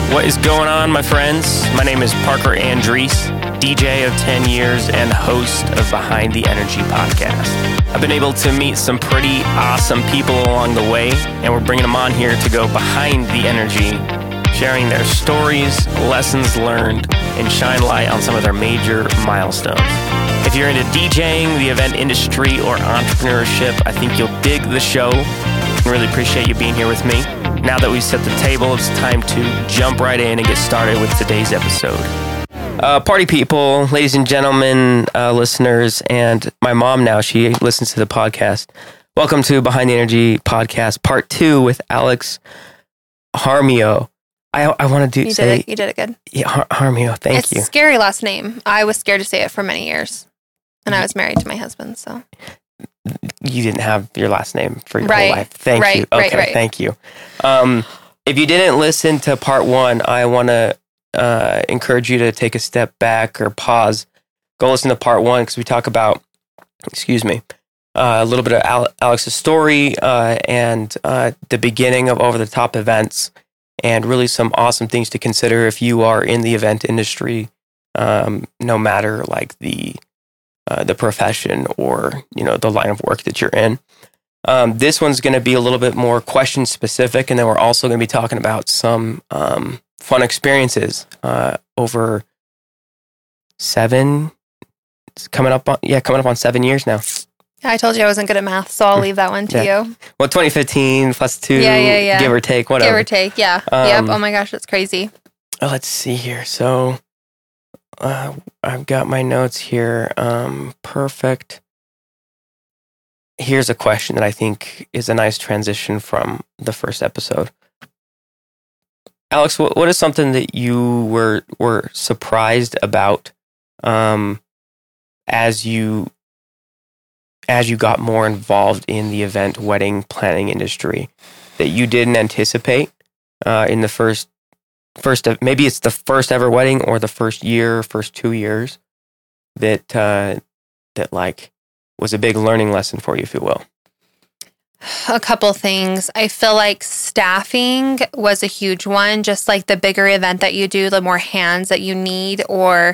What is going on, my friends? My name is Parker Andrees, DJ of 10 years and host of Behind the Energy podcast. I've been able to meet some pretty awesome people along the way, and we're bringing them on here to go behind the energy, sharing their stories, lessons learned, and shine light on some of their major milestones. If you're into DJing, the event industry, or entrepreneurship, I think you'll dig the show. I really appreciate you being here with me. Now that we've set the table, it's time to jump right in and get started with today's episode. Party people, ladies and gentlemen, listeners, and my mom now, she listens to the podcast. Welcome to Behind the Energy podcast, part 2 with Alex Jaramillo. I want to You did it good. Yeah, Jaramillo, thank you. It's a scary last name. I was scared to say it for many years. And I was married to my husband, so. You didn't have your last name for your whole life. Thank you. Okay, right. Thank you. If you didn't listen to part 1, I want to encourage you to take a step back or pause. Go listen to part 1 because we talk about, a little bit of Alex's story and the beginning of over-the-top events and really some awesome things to consider if you are in the event industry, no matter like the profession or, the line of work that you're in. This one's going to be a little bit more question specific. And then we're also going to be talking about some fun experiences over coming up on 7 years now. I told you I wasn't good at math, so I'll leave that one to you. Well, 2015 plus 2, Yeah. give or take, whatever. Give or take, yeah. Yep. Oh my gosh, that's crazy. Let's see here. So I've got my notes here. Perfect. Here's a question that I think is a nice transition from the first episode. Alex, what is something that you were surprised about as you got more involved in the event wedding planning industry that you didn't anticipate in the first, maybe it's the first ever wedding or the first 2 years that like was a big learning lesson for you, if you will? A couple things. I feel like staffing was a huge one. Just like the bigger event that you do, the more hands that you need, or,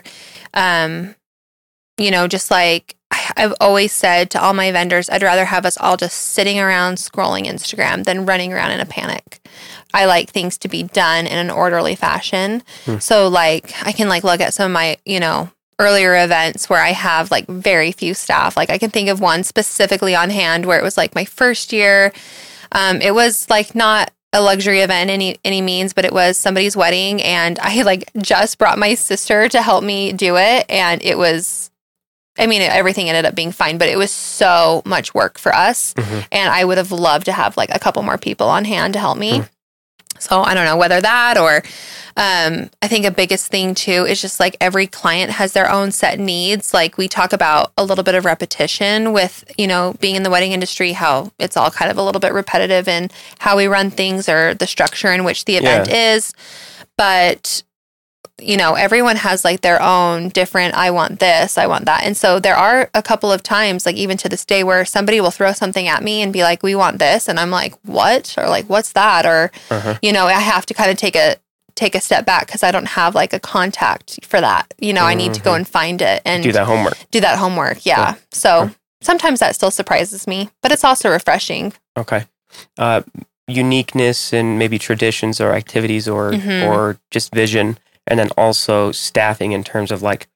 just like I've always said to all my vendors, I'd rather have us all just sitting around scrolling Instagram than running around in a panic. I like things to be done in an orderly fashion. So like I can like look at some of my, earlier events where I have like very few staff. Like I can think of one specifically on hand where it was like my first year. It was like not a luxury event any means, but it was somebody's wedding, and I like just brought my sister to help me do it, and it was, everything ended up being fine, but it was so much work for us. And I would have loved to have like a couple more people on hand to help me. So I don't know whether that or I think a biggest thing too is just like every client has their own set needs. Like we talk about a little bit of repetition with, being in the wedding industry, how it's all kind of a little bit repetitive in how we run things or the structure in which the event is. But everyone has like their own different, I want this, I want that. And so there are a couple of times, like even to this day, where somebody will throw something at me and be like, we want this. And I'm like, what? Or like, what's that? Or, I have to kind of take a step back because I don't have like a contact for that. I need to go and find it and do that homework. Yeah. So sometimes that still surprises me, but it's also refreshing. Okay. Uniqueness and maybe traditions or activities or just vision. And then also staffing in terms of like,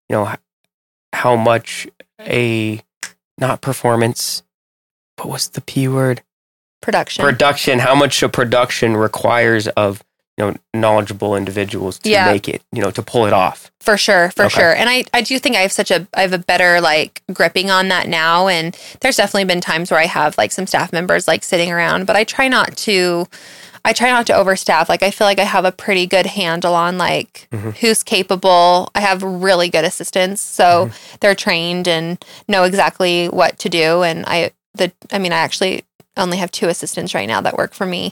how much not performance, but what's the P word? Production. How much a production requires of, knowledgeable individuals to make it, to pull it off. For sure. And I do think I have a better like gripping on that now. And there's definitely been times where I have like some staff members like sitting around, but I try not to overstaff. Like I feel like I have a pretty good handle on like who's capable. I have really good assistants, so they're trained and know exactly what to do. And I actually only have 2 assistants right now that work for me.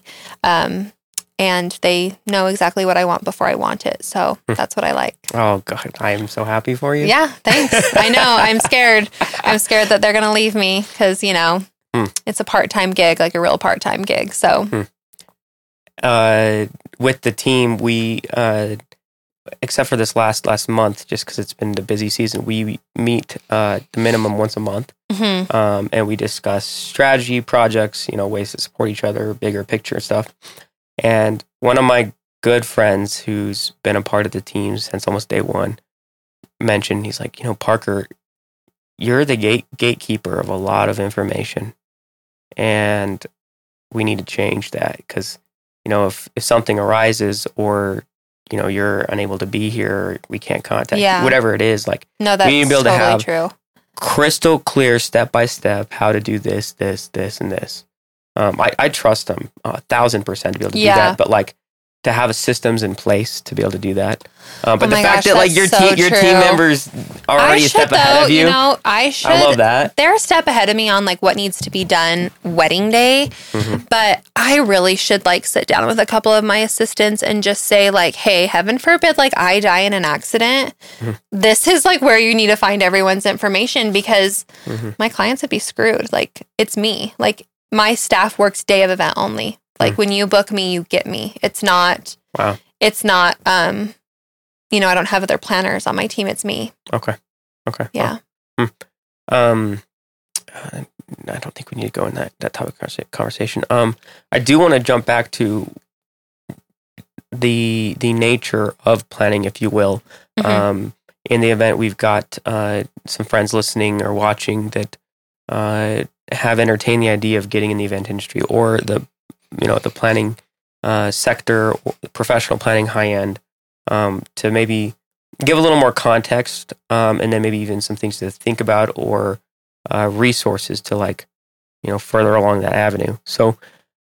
And they know exactly what I want before I want it. So that's what I like. Oh, God. I am so happy for you. Yeah, thanks. I know. I'm scared. I'm scared that they're going to leave me because, it's a part-time gig, like a real part-time gig. So with the team, we except for this last month, just because it's been the busy season, we meet the minimum once a month, and we discuss strategy, projects, ways to support each other, bigger picture stuff. And one of my good friends who's been a part of the team since almost day one mentioned, he's like, Parker, you're the gatekeeper of a lot of information, and we need to change that because, if something arises or you're unable to be here, or we can't contact you, whatever it is, like, no, that's we need to be able to totally have true. Crystal clear, step by step, how to do this, and this. I trust them 1,000% to be able to do that, but like to have systems in place to be able to do that. But the fact that like your team members are already a step ahead of you, I love that. They're a step ahead of me on like what needs to be done wedding day, but I really should like sit down with a couple of my assistants and just say like, hey, heaven forbid, like I die in an accident. This is like where you need to find everyone's information because my clients would be screwed. Like it's me. Like my staff works day of event only. Like when you book me, you get me. It's not, it's not, I don't have other planners on my team. It's me. Okay. Yeah. I don't think we need to go in that topic conversation. I do want to jump back to the nature of planning, if you will. In the event, we've got some friends listening or watching that have entertained the idea of getting in the event industry or the planning sector, professional planning, high end, to maybe give a little more context, and then maybe even some things to think about or resources to like, further along that avenue. So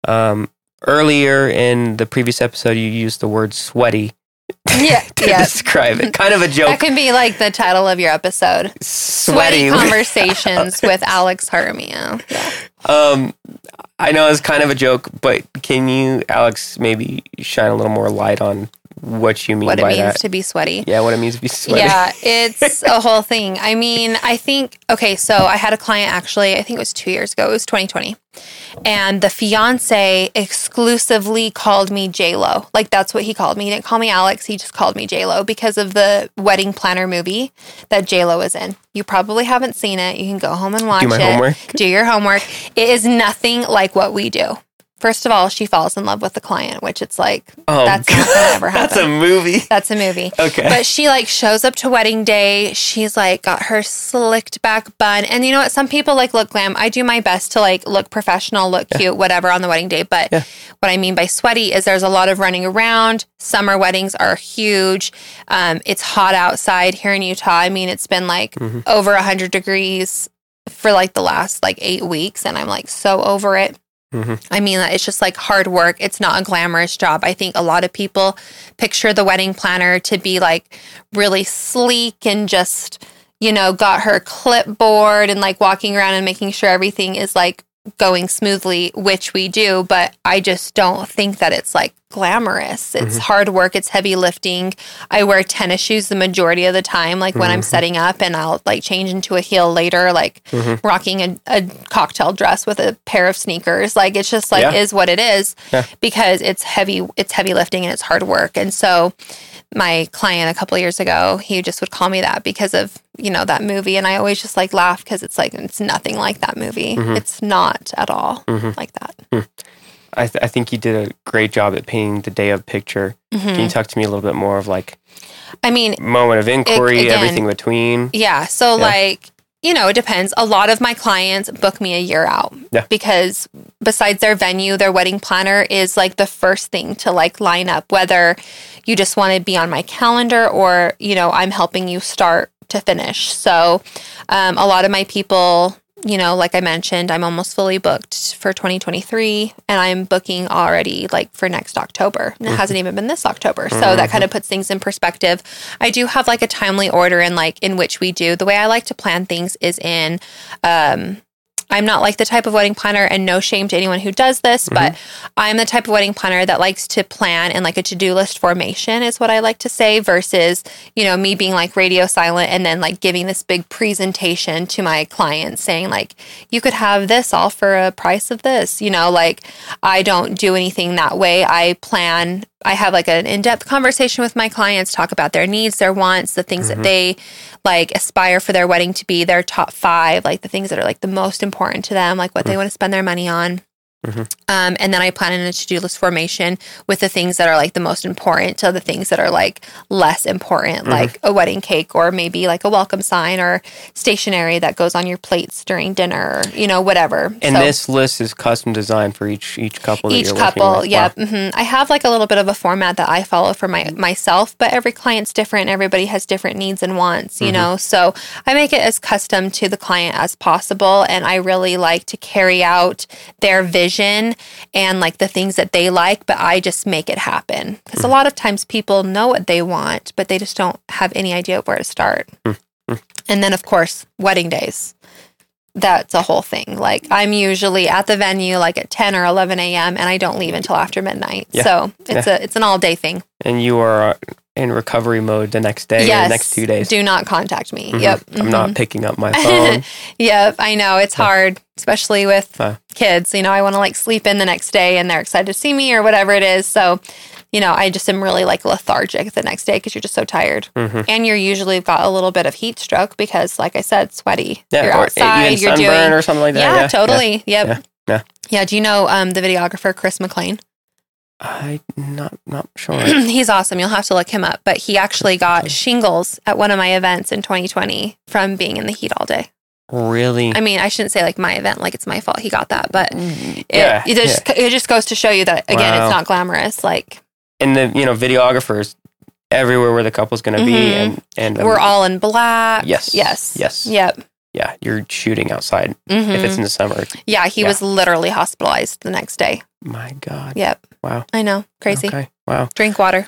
earlier in the previous episode, you used the word sweaty to describe it. Kind of a joke. That can be like the title of your episode. Sweaty Conversations with Alex Jaramillo. Yeah. I know it's kind of a joke, but can you, Alex, maybe shine a little more light on what you mean by that? What it means to be sweaty. Yeah, what it means to be sweaty. Yeah, it's a whole thing. I mean, so I had a client actually, I think it was 2 years ago, it was 2020. And the fiance exclusively called me J-Lo. Like that's what he called me. He didn't call me Alex, he just called me J-Lo because of the wedding planner movie that J-Lo is in. You probably haven't seen it. You can go home and watch it. Homework. Do your homework. It is nothing like what we do. First of all, she falls in love with the client, which it's like, that's not going to ever happen. That's a movie. That's a movie. Okay. But she like shows up to wedding day. She's like got her slicked back bun. And you know what? Some people like look glam. I do my best to like look professional, look cute, whatever on the wedding day. But what I mean by sweaty is there's a lot of running around. Summer weddings are huge. It's hot outside here in Utah. I mean, it's been like over 100 degrees for like the last like 8 weeks. And I'm like so over it. I mean, it's just like hard work. It's not a glamorous job. I think a lot of people picture the wedding planner to be like really sleek and just, got her clipboard and like walking around and making sure everything is like going smoothly, which we do. But I just don't think that it's like glamorous. It's hard work. It's heavy lifting. I wear tennis shoes the majority of the time, like when I'm setting up, and I'll like change into a heel later, like rocking a cocktail dress with a pair of sneakers. Like it's just like is what it is because it's heavy lifting and it's hard work. And so my client a couple of years ago, he just would call me that because of, that movie. And I always just like laugh because it's like, it's nothing like that movie. It's not at all like that. I think you did a great job at painting the day of picture. Can you talk to me a little bit more of like, moment of inquiry, everything between? Yeah. So like, it depends. A lot of my clients book me a year out because besides their venue, their wedding planner is like the first thing to like line up, whether you just want to be on my calendar or, I'm helping you start to finish. So a lot of my people, like I mentioned, I'm almost fully booked for 2023 and I'm booking already like for next October. And it hasn't even been this October. So that kind of puts things in perspective. I do have like a timely order in which we do. The way I like to plan things is in, I'm not like the type of wedding planner, and no shame to anyone who does this, but I'm the type of wedding planner that likes to plan in like a to-do list formation is what I like to say, versus, me being like radio silent and then like giving this big presentation to my clients saying like, you could have this all for a price of this, like I don't do anything that way. I have like an in-depth conversation with my clients, talk about their needs, their wants, the things that they like aspire for their wedding to be, their top 5, like the things that are like the most important to them, like what they want to spend their money on. And then I plan in a to-do list formation with the things that are like the most important to the things that are like less important, like a wedding cake or maybe like a welcome sign or stationery that goes on your plates during dinner, whatever. And this list is custom designed for each couple that you're couple, working with. yeah. Wow. I have like a little bit of a format that I follow for myself, but every client's different. Everybody has different needs and wants, so I make it as custom to the client as possible. And I really like to carry out their vision and like the things that they like, but I just make it happen. Because a lot of times people know what they want, but they just don't have any idea where to start. And then of course, wedding days. That's a whole thing. Like I'm usually at the venue like at 10 or 11 a.m. and I don't leave until after midnight. Yeah. So it's an all day thing. And you are in recovery mode the next day or the next 2 days. Do not contact me. Yep. I'm not picking up my phone. Yep. I know it's hard, especially with kids. I want to like sleep in the next day and they're excited to see me or whatever it is. So, I just am really like lethargic the next day because you're just so tired. And you're usually got a little bit of heat stroke because, like I said, sweaty. Yeah, you're outside, you're doing or something like that. Yeah, totally. Yeah. Yep. Yeah. Do you know the videographer Chris McLean? I'm not sure. He's awesome. You'll have to look him up. But he actually got shingles at one of my events in 2020 from being in the heat all day. Really? I mean, I shouldn't say like my event, like it's my fault he got that, but it just goes to show you that, again, it's not glamorous. Like, and the, videographers everywhere where the couple's going to be. And we're all in black. Yes. Yep. Yeah, you're shooting outside if it's in the summer. Yeah, he was literally hospitalized the next day. My God. Yep. Wow. I know. Crazy. Okay. Wow. Drink water.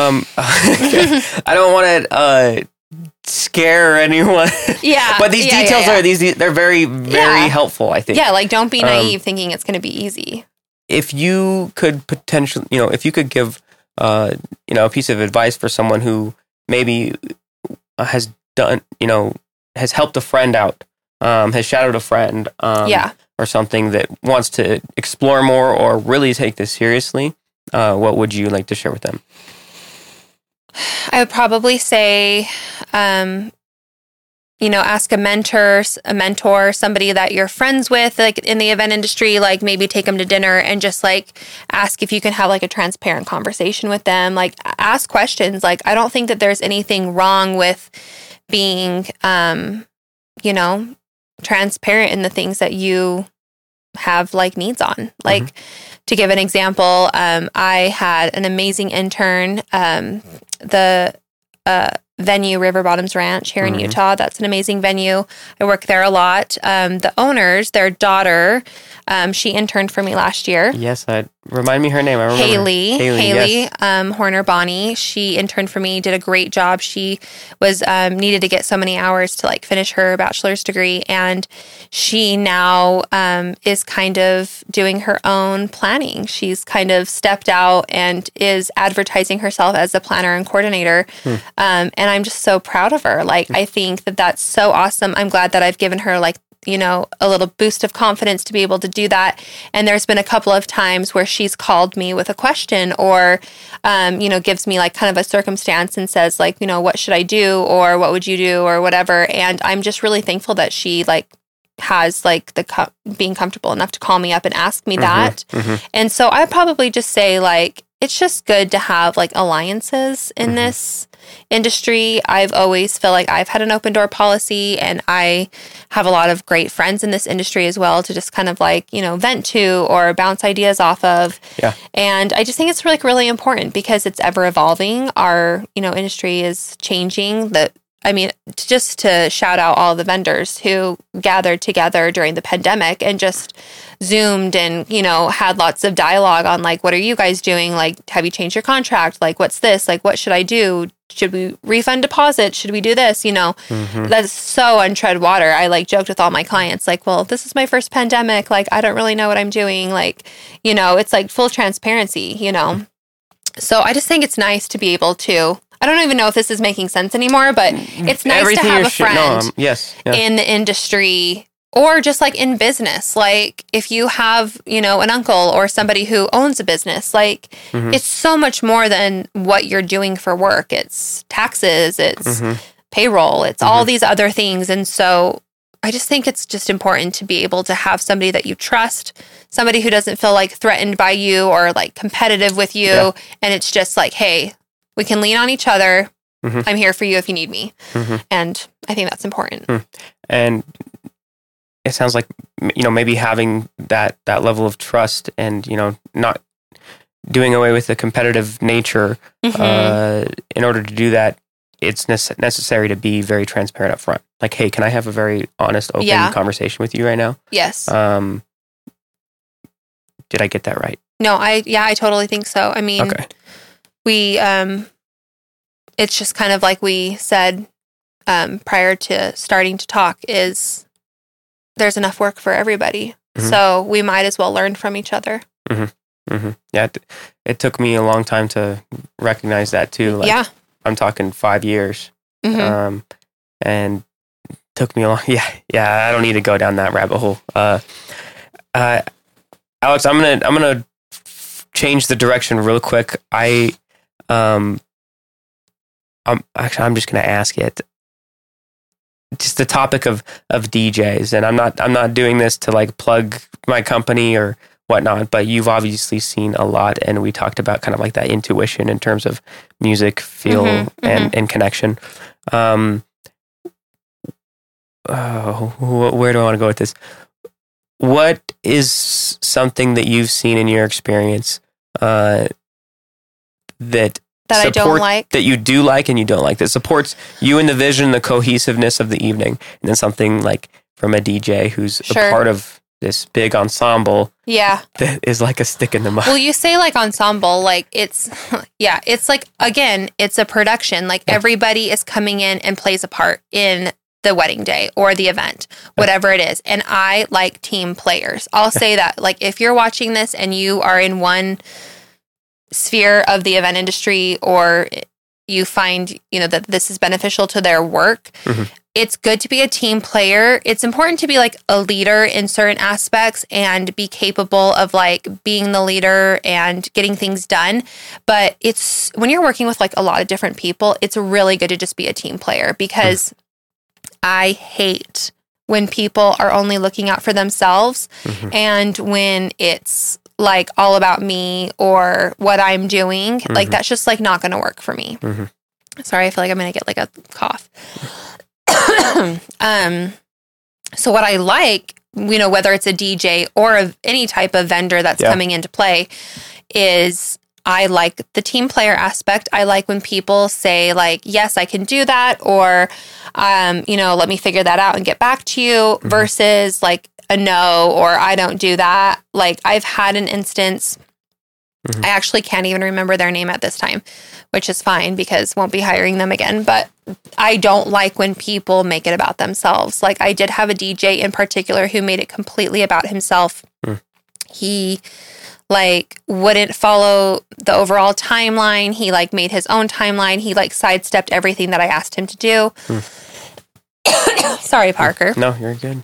I don't want to scare anyone. Yeah. But these details are they're very, very helpful, I think. Yeah, like don't be naive thinking it's going to be easy. If you could potentially, if you could give, a piece of advice for someone who maybe has done, has helped a friend out, has shadowed a friend, or something that wants to explore more or really take this seriously, what would you like to share with them? I would probably say, ask a mentor, somebody that you're friends with, like in the event industry, like maybe take them to dinner and just like ask if you can have like a transparent conversation with them. Like ask questions. Like, I don't think that there's anything wrong with being, transparent in the things that you have like needs on. Like to give an example, I had an amazing intern, the venue River Bottoms Ranch here in Utah. That's an amazing venue. I work there a lot. The owners, their daughter, she interned for me last year. Yes, remind me her name. I remember. Haley Horner Bonnie. She interned for me, did a great job. She was needed to get so many hours to like finish her bachelor's degree, and she now is kind of doing her own planning. She's kind of stepped out and is advertising herself as a planner and coordinator, and I'm just so proud of her. Like, I think that that's so awesome. I'm glad that I've given her like, a little boost of confidence to be able to do that. And there's been a couple of times where she's called me with a question or, gives me like kind of a circumstance and says like, what should I do? Or what would you do? Or whatever. And I'm just really thankful that she like has like being comfortable enough to call me up and ask me that. And so I probably just say like, it's just good to have like alliances in this industry. I've always felt like I've had an open door policy, and I have a lot of great friends in this industry as well to just kind of like, vent to or bounce ideas off of. Yeah. And I just think it's really, really important because it's ever evolving. Our, industry is changing. Just to shout out all the vendors who gathered together during the pandemic and just Zoomed and, had lots of dialogue on like, what are you guys doing? Like, have you changed your contract? Like, what's this? Like, what should I do? should we refund deposits? Should we do this? Mm-hmm. That's so untread water. I like joked with all my clients, like, well, this is my first pandemic. Like, I don't really know what I'm doing. Like, it's like full transparency, So I just think it's nice to be able to, I don't even know if this is making sense anymore, but it's nice Everything to have you're a friend yes. in the industry or just like in business. Like if you have, an uncle or somebody who owns a business, like it's so much more than what you're doing for work. It's taxes, it's payroll, it's all these other things. And so I just think it's just important to be able to have somebody that you trust, somebody who doesn't feel like threatened by you or like competitive with you. Yeah. And it's just like, hey, we can lean on each other. I'm here for you if you need me. And I think that's important. And it sounds like, maybe having that level of trust and, not doing away with the competitive nature, in order to do that, it's necessary to be very transparent up front. Like, hey, can I have a very honest, open conversation with you right now? Yes. Did I get that right? No, I totally think so. I mean, okay. We, it's just kind of like we said, prior to starting to talk is there's enough work for everybody. So we might as well learn from each other. Yeah. It took me a long time to recognize that too. Like, I'm talking 5 years. And it took me a long, I don't need to go down that rabbit hole. Alex, I'm going to change the direction real quick. I'm just going to ask it. Just the topic of DJs, and I'm not doing this to like plug my company or whatnot, but you've obviously seen a lot, and we talked about kind of like that intuition in terms of music, feel, and connection. Where do I want to go with this? What is something that you've seen in your experience that I don't like, that you do like and you don't like, that supports you in the vision, the cohesiveness of the evening, and then something like from a DJ who's a part of this big ensemble that is like a stick in the mud? Well, you say like ensemble, like it's like, again, it's a production. Like everybody is coming in and plays a part in the wedding day or the event, whatever it is. And I like team players. I'll say that, like, if you're watching this and you are in one sphere of the event industry, or you find, that this is beneficial to their work, it's good to be a team player. It's important to be like a leader in certain aspects and be capable of like being the leader and getting things done. But it's when you're working with like a lot of different people, it's really good to just be a team player, because I hate when people are only looking out for themselves and when it's like all about me or what I'm doing, like that's just like not going to work for me. Sorry, I feel like I'm going to get like a cough. So what I like, whether it's a DJ or any type of vendor that's coming into play, is I like the team player aspect. I like when people say like, yes, I can do that, or, let me figure that out and get back to you, versus like a no, or I don't do that. Like I've had an instance, I actually can't even remember their name at this time, which is fine because won't be hiring them again. But I don't like when people make it about themselves. Like I did have a DJ in particular who made it completely about himself. He like wouldn't follow the overall timeline. He like made his own timeline. He like sidestepped everything that I asked him to do. Sorry, Parker. No, you're good.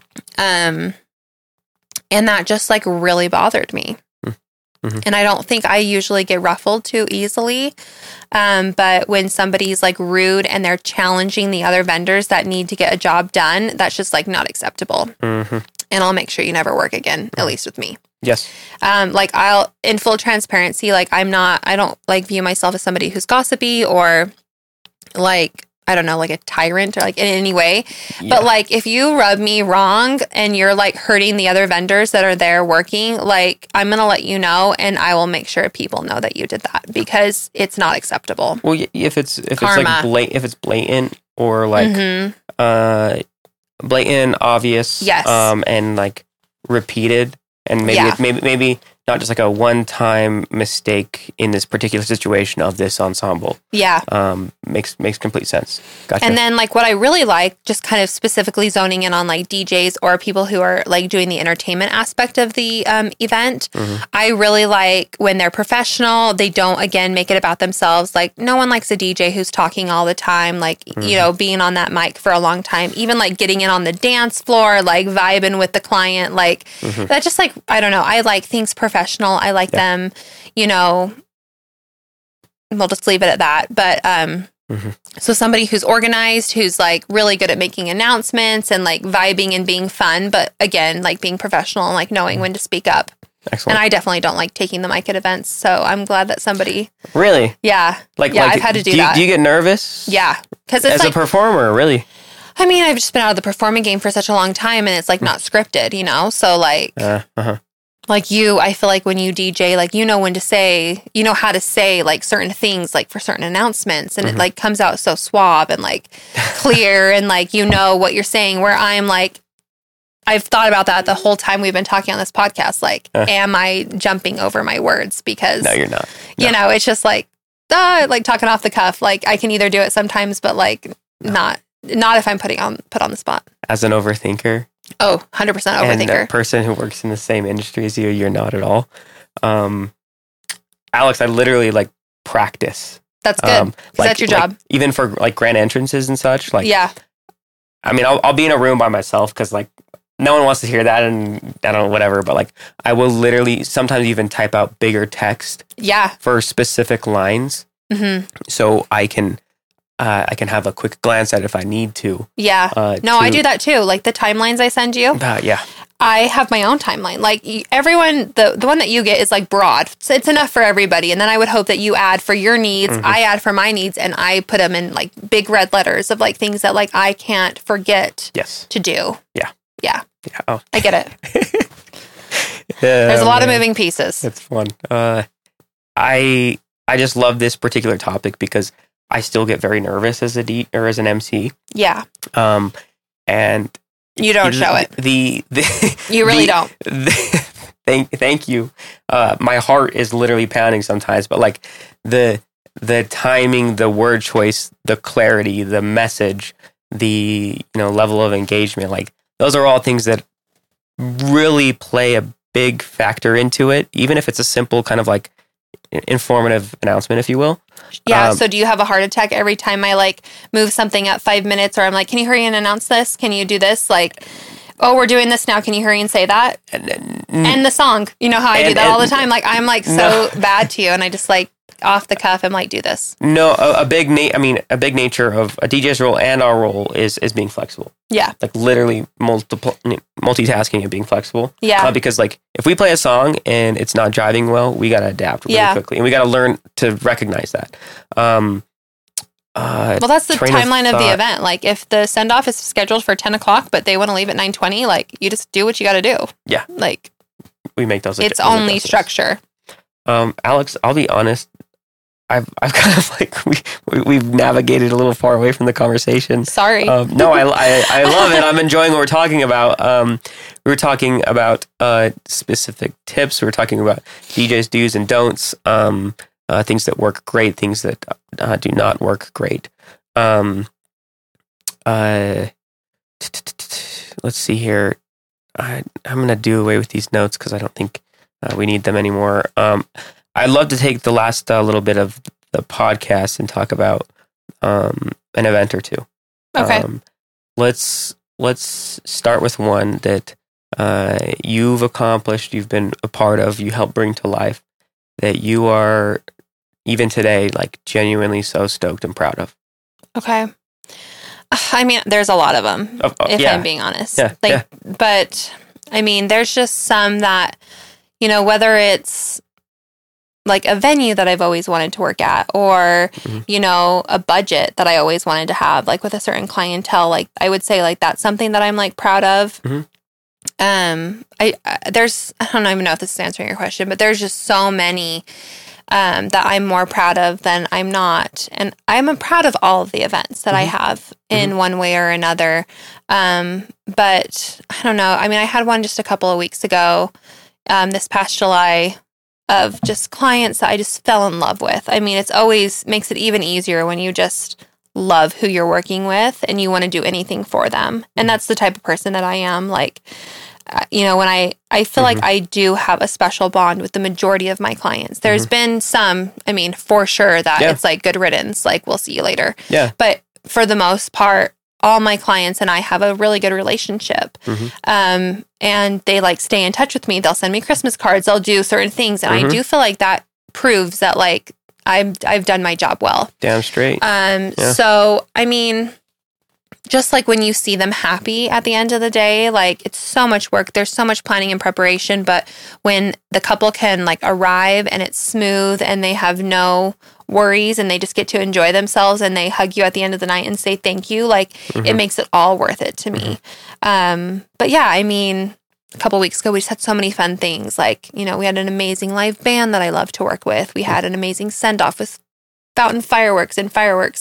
And that just like really bothered me. And I don't think I usually get ruffled too easily. But when somebody's like rude and they're challenging the other vendors that need to get a job done, that's just like not acceptable. And I'll make sure you never work again, at least with me. Yes. Like I'll, in full transparency, like I don't like view myself as somebody who's gossipy or like, I don't know, like a tyrant or like in any way. But like if you rub me wrong and you're like hurting the other vendors that are there working, like I'm going to let you know, and I will make sure people know that you did that, because it's not acceptable. Well, if it's like if it's blatant or like blatant, obvious, and like repeated, and maybe not just like a one-time mistake in this particular situation of this ensemble. makes complete sense. Gotcha. And then like what I really like, just kind of specifically zoning in on like DJs or people who are like doing the entertainment aspect of the event. I really like when they're professional. They don't, again, make it about themselves. Like no one likes a DJ who's talking all the time, like, you know, being on that mic for a long time, even like getting in on the dance floor, like vibing with the client, like that just like, I don't know. I like things professional. I like them, you know, we'll just leave it at that. But, so somebody who's organized, who's like really good at making announcements and like vibing and being fun, but again, like being professional and like knowing when to speak up. Excellent. And I definitely don't like taking the mic at events. So I'm glad that somebody. Really? Yeah. Like, I've had to do that. Do you get nervous? Yeah. Because it's as like, a performer, really? I mean, I've just been out of the performing game for such a long time and it's like not scripted, you know? So like, like you, I feel like when you DJ, like, you know when to say, you know how to say like certain things, like for certain announcements. And it like comes out so suave and like clear and like, you know what you're saying, where I'm like, I've thought about that the whole time we've been talking on this podcast. Like, am I jumping over my words? Because no, you're not. No. You know, it's just like talking off the cuff. Like I can either do it sometimes, but like not if I'm put on the spot. As an overthinker. Oh, 100% overthinker. And a person who works in the same industry as you, you're not at all. Alex, I literally like practice. That's good. Like, that's your job. Even for like grand entrances and such. Like, yeah. I mean, I'll be in a room by myself because like no one wants to hear that and I don't know, whatever. But like I will literally sometimes even type out bigger text. Yeah. For specific lines. So I can have a quick glance at it if I need to. Yeah. I do that too. Like the timelines I send you. Yeah. I have my own timeline. Like everyone, the one that you get is like broad. So it's enough for everybody. And then I would hope that you add for your needs. I add for my needs and I put them in like big red letters of like things that like I can't forget to do. Yeah. Yeah. Oh. I get it. There's a lot of moving pieces. It's fun. I just love this particular topic because I still get very nervous as as an MC. Yeah. And you don't show it. You really don't. Thank you. My heart is literally pounding sometimes, but like the timing, the word choice, the clarity, the message, the level of engagement, like those are all things that really play a big factor into it, even if it's a simple kind of like informative announcement, if you will. Yeah. So do you have a heart attack every time I like move something up 5 minutes, or I'm like, can you hurry and announce this? Can you do this? Like, oh, we're doing this now. Can you hurry and say that? And the song, you know how I do that all the time. Like I'm like so bad to you, and I just like off the cuff, I'm like, do this. No, a big nature of a DJ's role and our role is being flexible. Yeah. Like literally multitasking and being flexible. Yeah. Because like if we play a song and it's not driving well, we got to adapt really quickly, and we got to learn to recognize that. Well, that's the timeline of the event. Like if the send off is scheduled for 10 o'clock, but they want to leave at 9:20, like you just do what you got to do. Yeah. Like we make those. It's only structure. Alex, I'll be honest. I've kind of like we've navigated a little far away from the conversation. Sorry. No, I love it. I'm enjoying what we're talking about. We were talking about specific tips. We were talking about DJs' do's and don'ts. Things that work great, things that do not work great. Let's see here. I'm gonna do away with these notes because I don't think we need them anymore. I'd love to take the last little bit of the podcast and talk about an event or two. Okay. Let's start with one that you've accomplished, you've been a part of, you helped bring to life, that you are even today like genuinely so stoked and proud of. Okay. I mean, there's a lot of them, if I'm being honest. Yeah, but I mean, there's just some that, whether it's like a venue that I've always wanted to work at, or, a budget that I always wanted to have, like with a certain clientele, like I would say like that's something that I'm like proud of. I don't even know if this is answering your question, but there's just so many that I'm more proud of than I'm not. And I'm proud of all of the events that I have in one way or another. But I don't know. I mean, I had one just a couple of weeks ago, this past July, of just clients that I just fell in love with. I mean, it's always makes it even easier when you just love who you're working with and you want to do anything for them. And that's the type of person that I am. Like, when I feel like I do have a special bond with the majority of my clients. There's been some, for sure that it's like good riddance, like we'll see you later. Yeah. But for the most part, all my clients and I have a really good relationship. And they like stay in touch with me. They'll send me Christmas cards. They'll do certain things. And I do feel like that proves that like I've done my job well. Damn straight. So, just like when you see them happy at the end of the day, like it's so much work. There's so much planning and preparation. But when the couple can like arrive and it's smooth and they have no worries and they just get to enjoy themselves and they hug you at the end of the night and say thank you, like it makes it all worth it to me. But yeah, a couple weeks ago, we just had so many fun things. Like, we had an amazing live band that I love to work with. We had an amazing send-off with fountain fireworks and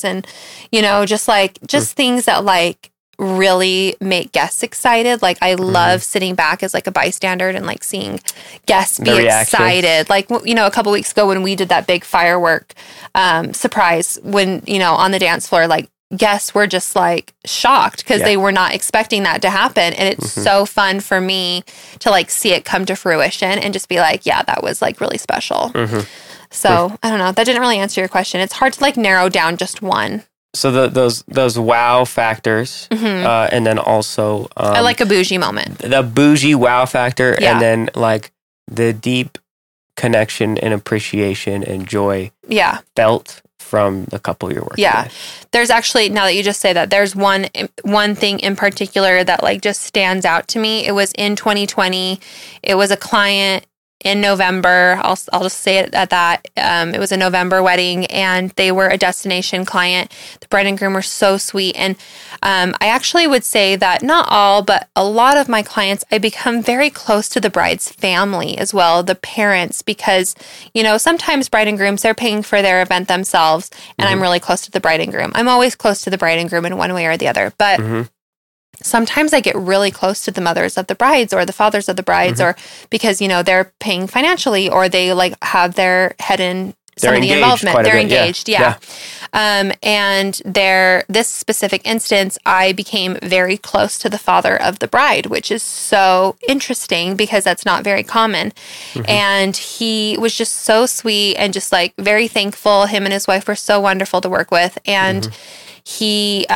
just things that like really make guests excited. Like I love sitting back as like a bystander and like seeing guests be excited. Like, a couple weeks ago when we did that big firework surprise when, on the dance floor, like guests were just like shocked because they were not expecting that to happen. And it's so fun for me to like see it come to fruition and just be like, yeah, that was like really special. So I don't know. That didn't really answer your question. It's hard to like narrow down just one. So those wow factors, and then also I like a bougie moment. The bougie wow factor, and then like the deep connection and appreciation and joy felt from the couple you're working with. There's actually, now that you just say that, there's one thing in particular that like just stands out to me. It was in 2020. It was a client in November. I'll just say it at that. It was a November wedding and they were a destination client. The bride and groom were so sweet. And I actually would say that not all, but a lot of my clients, I become very close to the bride's family as well, the parents, because, sometimes bride and grooms, they're paying for their event themselves. And I'm really close to the bride and groom. I'm always close to the bride and groom in one way or the other. But sometimes I get really close to the mothers of the brides or the fathers of the brides, or because, they're paying financially or they like have their head in some of the involvement. They're engaged. Yeah. And this specific instance, I became very close to the father of the bride, which is so interesting because that's not very common. And he was just so sweet and just like very thankful. Him and his wife were so wonderful to work with. And he,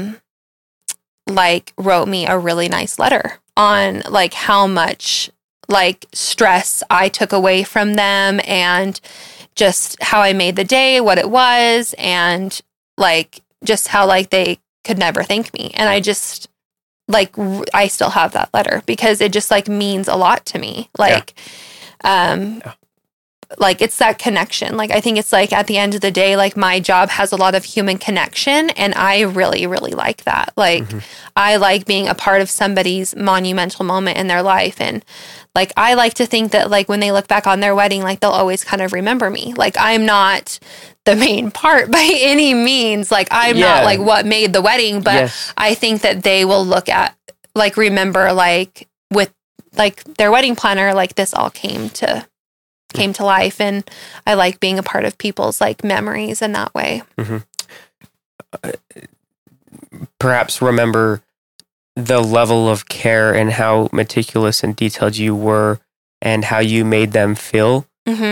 like wrote me a really nice letter on like how much like stress I took away from them and just how I made the day, what it was, and like just how like they could never thank me. And I just like I still have that letter because it just like means a lot to me. Like like it's that connection. Like I think it's like at the end of the day, like my job has a lot of human connection and I really, really like that. Like I like being a part of somebody's monumental moment in their life. And like I like to think that like when they look back on their wedding, like they'll always kind of remember me. Like I'm not the main part by any means. Like I'm not like what made the wedding, but I think that they will look at like remember like with like their wedding planner, like this all came to life, and I like being a part of people's like memories in that way. Perhaps remember the level of care and how meticulous and detailed you were and how you made them feel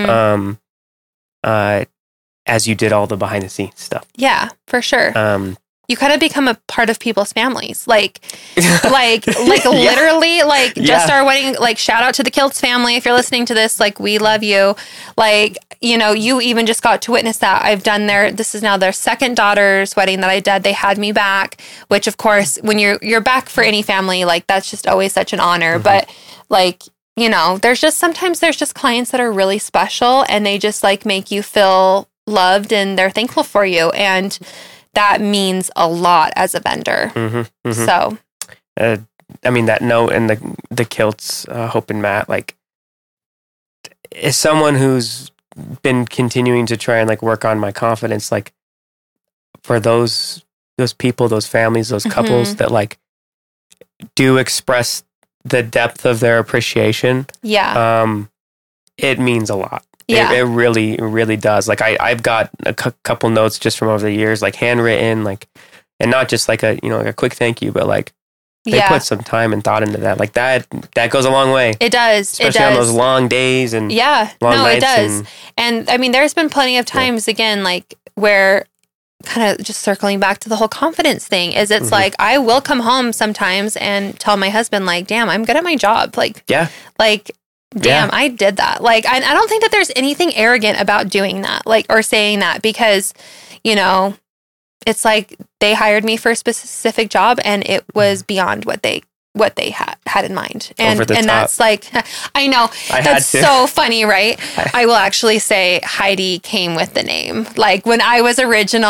as you did all the behind the scenes stuff. Yeah, for sure. You kind of become a part of people's families. Like literally, like just our wedding, like shout out to the Kiltz family. If you're listening to this, like we love you. Like, you even just got to witness that. I've done this is now their second daughter's wedding that I did. They had me back, which of course, when you're back for any family, like that's just always such an honor. But like, there's just clients that are really special and they just like make you feel loved and they're thankful for you. And that means a lot as a vendor. So, that note and the Kiltz, Hope and Matt, like, is someone who's been continuing to try and like work on my confidence, like, for those people, those families, those couples that like do express the depth of their appreciation. Yeah. It means a lot. Yeah. It really does. Like I've got a couple notes just from over the years, like handwritten, like, and not just like a, like a quick thank you, but like they put some time and thought into that. Like that goes a long way. It does. Especially on those long days and long nights. It does. And I mean, there's been plenty of times again, like where kind of just circling back to the whole confidence thing is it's like, I will come home sometimes and tell my husband like, damn, I'm good at my job. Like, damn, I did that. Like, I don't think that there's anything arrogant about doing that, like, or saying that because, it's like they hired me for a specific job and it was beyond what they had in mind. And that's like, I know that's so funny, right? I will actually say Heidi came with the name. Like when I was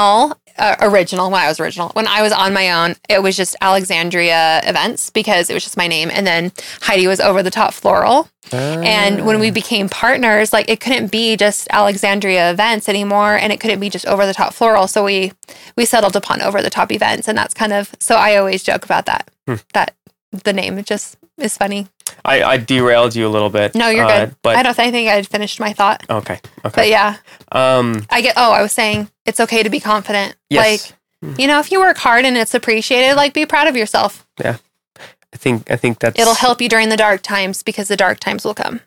when I was on my own, it was just Alexandria Events because it was just my name. And then Heidi was Over the Top Floral. And when we became partners, like it couldn't be just Alexandria Events anymore. And it couldn't be just Over the Top Floral. So we settled upon Over the Top Events. And that's kind of, so I always joke about that, that the name just is funny. I derailed you a little bit. No, you're good. But I think I'd finished my thought. Okay. But yeah. I was saying it's okay to be confident. Yes. Like, if you work hard and it's appreciated, like be proud of yourself. Yeah. I think that's... It'll help you during the dark times because the dark times will come.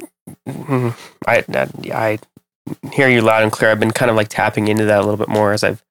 I hear you loud and clear. I've been kind of like tapping into that a little bit more as I've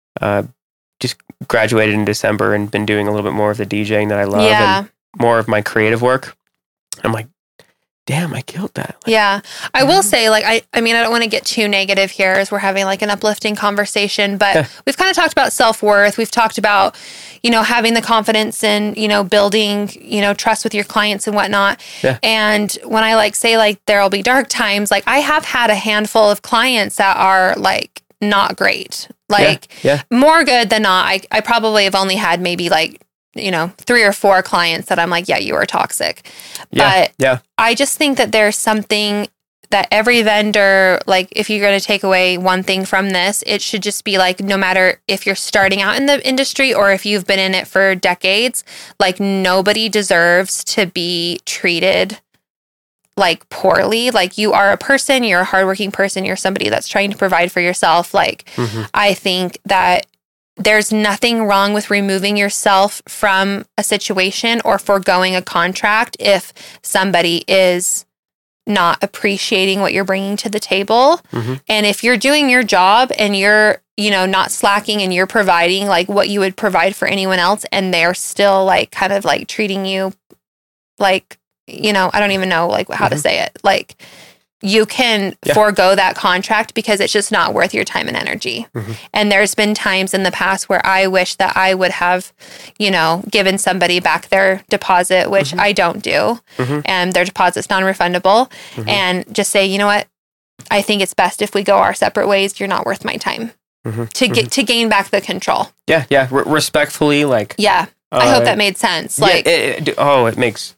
just graduated in December and been doing a little bit more of the DJing that I love and more of my creative work. I'm like, damn, I killed that. Like, yeah. I will say, like, I mean, I don't want to get too negative here as we're having like an uplifting conversation, but we've kind of talked about self-worth. We've talked about, having the confidence and, building, trust with your clients and whatnot. Yeah. And when I say like, there'll be dark times, like I have had a handful of clients that are like not great, like more good than not. I probably have only had maybe like, 3 or 4 clients that I'm like, yeah, you are toxic. But I just think that there's something that every vendor, like if you're going to take away one thing from this, it should just be like, no matter if you're starting out in the industry or if you've been in it for decades, like nobody deserves to be treated like poorly. Like you are a person, you're a hardworking person, you're somebody that's trying to provide for yourself. Like I think that there's nothing wrong with removing yourself from a situation or foregoing a contract if somebody is not appreciating what you're bringing to the table. And if you're doing your job and you're, not slacking and you're providing like what you would provide for anyone else and they're still like kind of like treating you like, I don't even know like how to say it. Like you can forego that contract because it's just not worth your time and energy. And there's been times in the past where I wish that I would have, given somebody back their deposit, which I don't do. And their deposit's non-refundable. And just say, you know what? I think it's best if we go our separate ways. You're not worth my time to gain back the control. Yeah. Respectfully, like. Yeah. I hope that made sense. Like, it makes.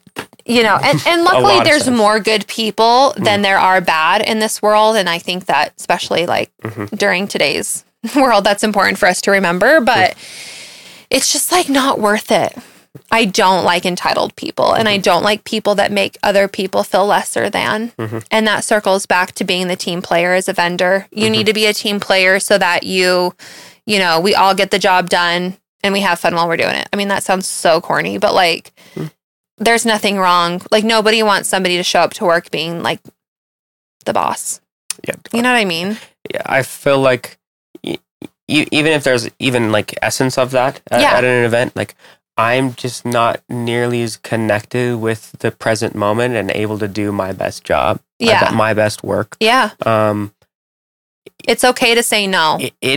And luckily there's more good people than there are bad in this world. And I think that especially like during today's world, that's important for us to remember, but it's just like not worth it. I don't like entitled people and I don't like people that make other people feel lesser than. And that circles back to being the team player as a vendor. You need to be a team player so that we all get the job done and we have fun while we're doing it. I mean, that sounds so corny, but like, there's nothing wrong. Like nobody wants somebody to show up to work being like the boss. Yeah. You know what I mean? Yeah. I feel like even if there's even like essence of that at an event, like I'm just not nearly as connected with the present moment and able to do my best job. My best work. Yeah. It's okay to say no.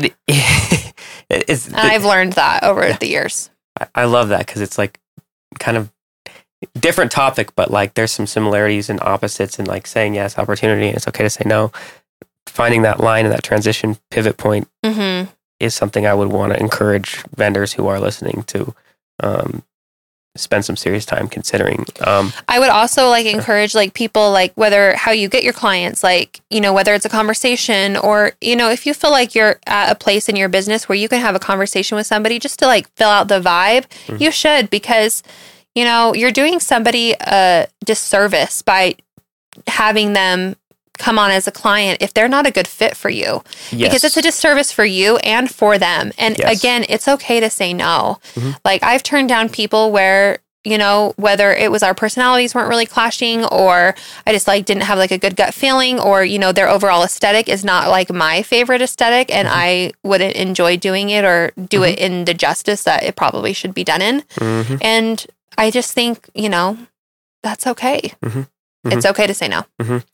I've learned that over the years. I love that because it's like kind of different topic, but like there's some similarities and opposites in like saying yes, opportunity, and it's okay to say no. Finding that line and that transition pivot point is something I would want to encourage vendors who are listening to spend some serious time considering. I would also like encourage like people like how you get your clients, like, whether it's a conversation or, if you feel like you're at a place in your business where you can have a conversation with somebody just to like fill out the vibe, you should, because you're doing somebody a disservice by having them come on as a client if they're not a good fit for you. Yes. Because it's a disservice for you and for them. And again, it's okay to say no. Like I've turned down people where, you know, whether it was our personalities weren't really clashing, or I just like didn't have like a good gut feeling, or, you know, their overall aesthetic is not like my favorite aesthetic and I wouldn't enjoy doing it or do it in the justice that it probably should be done in. And I just think, you know, that's okay. It's okay to say no.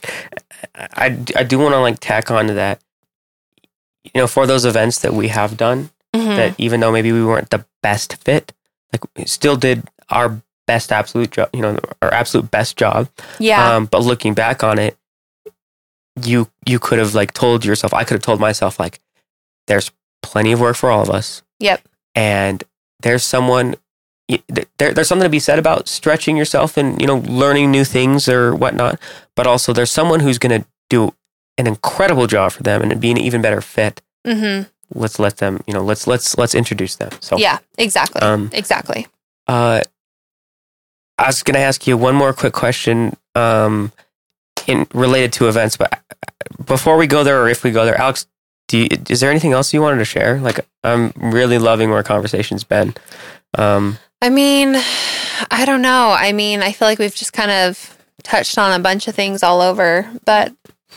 I do want to like tack on to that, you know, for those events that we have done, that even though maybe we weren't the best fit, like we still did our best absolute job, you know, our absolute best job. Yeah. But looking back on it, you could have like told yourself, I could have told myself like, there's plenty of work for all of us. Yep. And there's someone, there's something to be said about stretching yourself and, you know, learning new things or whatnot. But also there's someone who's going to do an incredible job for them and be an even better fit. Let's let them, you know, let's introduce them. So yeah, exactly. Exactly. I was going to ask you one more quick question related to events, but before we go there, or if we go there, Alex, is there anything else you wanted to share? Like, I'm really loving where our conversation's been. I mean, I don't know. I mean, I feel like we've just kind of touched on a bunch of things all over, but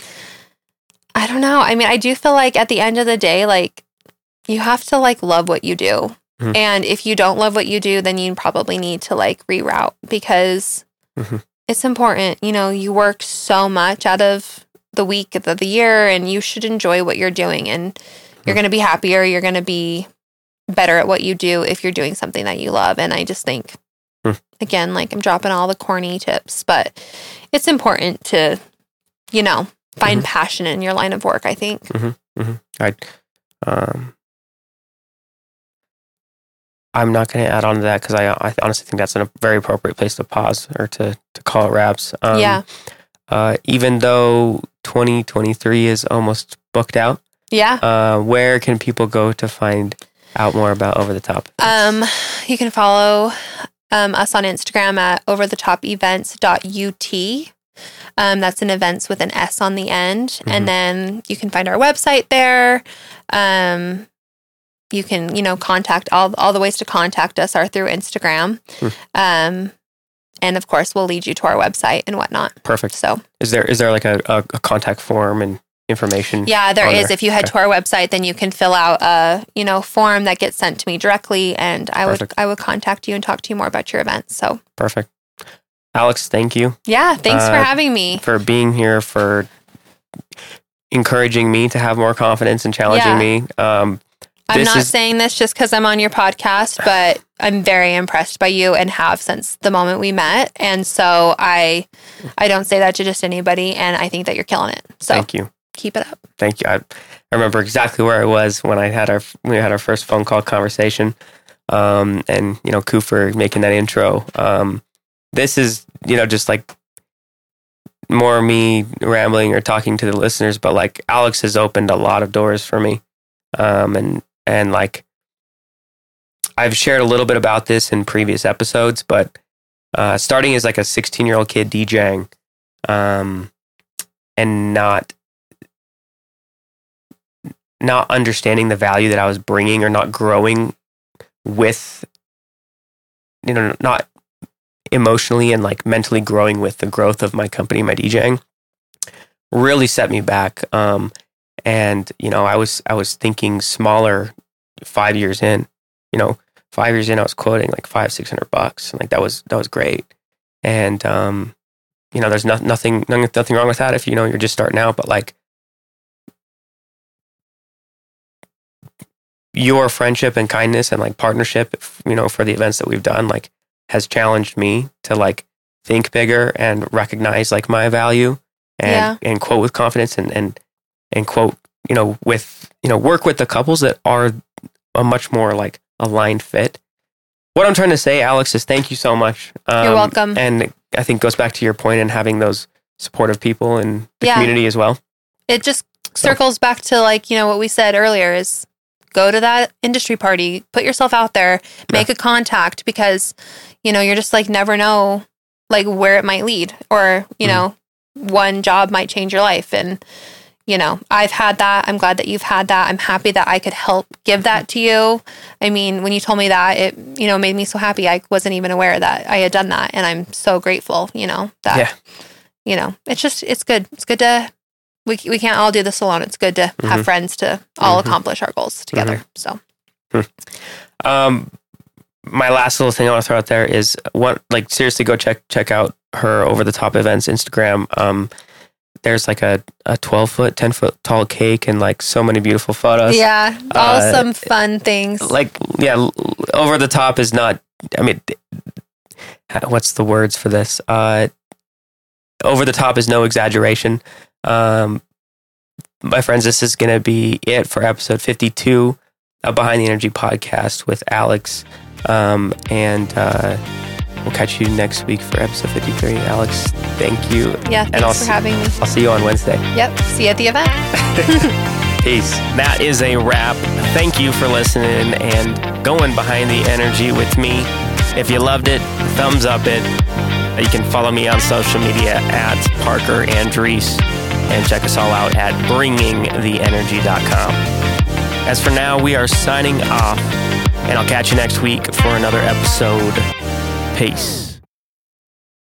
I don't know. I mean, I do feel like at the end of the day, like, you have to like love what you do. And if you don't love what you do, then you probably need to like reroute, because it's important. You know, you work so much out of the week of the year, and you should enjoy what you're doing, and you're going to be happier. You're going to be better at what you do if you're doing something that you love. And I just think, again, like I'm dropping all the corny tips, but it's important to, you know, find passion in your line of work, I think. I'm not going to add on to that because I honestly think that's a very appropriate place to pause or to call it wraps. Even though 2023 is almost booked out. Where can people go to find out more about Over the Top? You can follow us on Instagram at overthetopevents.ut. That's an events with an S on the end. And then you can find our website there. You can, you know, contact all the ways to contact us are through Instagram. And of course, we'll lead you to our website and whatnot. Perfect. So is there like a contact form and information? Yeah, there is. If you head to our website, then you can fill out a, you know, form that gets sent to me directly, and I would contact you and talk to you more about your event. So perfect. Alex, thank you. Yeah, thanks for having me. For being here, for encouraging me to have more confidence and challenging me. I'm not saying this just because I'm on your podcast, but I'm very impressed by you and have since the moment we met. And so I don't say that to just anybody, and I think that you're killing it. So thank you. Keep it up. Thank you. I remember exactly where I was when we had our first phone call conversation. And you know, Cooper making that intro. This is, you know, just like more me rambling or talking to the listeners, but like Alex has opened a lot of doors for me. And like, I've shared a little bit about this in previous episodes, but starting as like a 16-year-old kid DJing, and not understanding the value that I was bringing, or not growing with, you know, not emotionally and like mentally growing with the growth of my company, my DJing, really set me back. And, you know, I was thinking smaller 5 years in. You know, 5 years in, I was quoting like $500-$600, and like that was great. And you know, there's nothing wrong with that if, you know, you're just starting out. But like, your friendship and kindness and like partnership, you know, for the events that we've done, like, has challenged me to like think bigger and recognize like my value and quote with confidence and quote, you know, with, you know, work with the couples that are a much more like aligned fit. What I'm trying to say, Alex, is thank you so much. You're welcome. And I think goes back to your point in having those supportive people in the community as well. It just circles back to like, you know, what we said earlier is go to that industry party, put yourself out there, make a contact, because, you know, you're just like never know like where it might lead, or, you know, one job might change your life. And, you know, I've had that. I'm glad that you've had that. I'm happy that I could help give that to you. I mean, when you told me that, it, you know, made me so happy. I wasn't even aware that I had done that. And I'm so grateful, you know, that, you know, it's good. It's good to, we can't all do this alone. It's good to have friends to all accomplish our goals together. So, my last little thing I want to throw out there is seriously go check out her Over the Top Events Instagram. There's like a 12-foot, 10-foot tall cake and like so many beautiful photos. Yeah. Some fun things. Over the Top is not, I mean, what's the words for this? Over the top is no exaggeration. My friends, this is going to be it for episode 52 of Behind the Energy podcast with Alex. And we'll catch you next week for episode 53. Alex, thank you. Yeah, thanks for having me. I'll see you on Wednesday. Yep, see you at the event. Peace. That is a wrap. Thank you for listening and going behind the energy with me. If you loved it, thumbs up it. You can follow me on social media at Parker Andrees and check us all out at bringingtheenergy.com. As for now, we are signing off, and I'll catch you next week for another episode. Peace.